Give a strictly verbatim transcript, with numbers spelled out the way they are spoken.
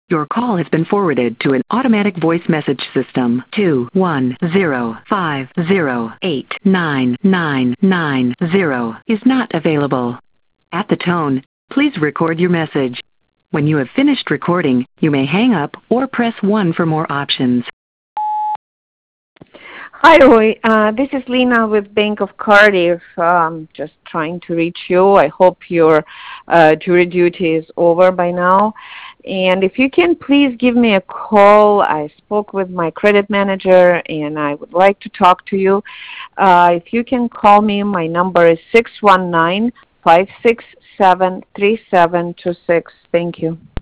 Your call has been forwarded to an automatic voice message system. two one zero five zero eight nine nine nine zero is not available. At the tone, please record your message. When you have finished recording, you may hang up or press one for more options. Hi, Roy. Uh, this is Lena with Bank of Cardiff. Um, just trying to reach you. I hope your uh, jury duty is over by now. And if you can please give me a call. I spoke with my credit manager and I would like to talk to you. Uh, if you can call me, my number is six one nine, five six seven, three seven two six. Thank you.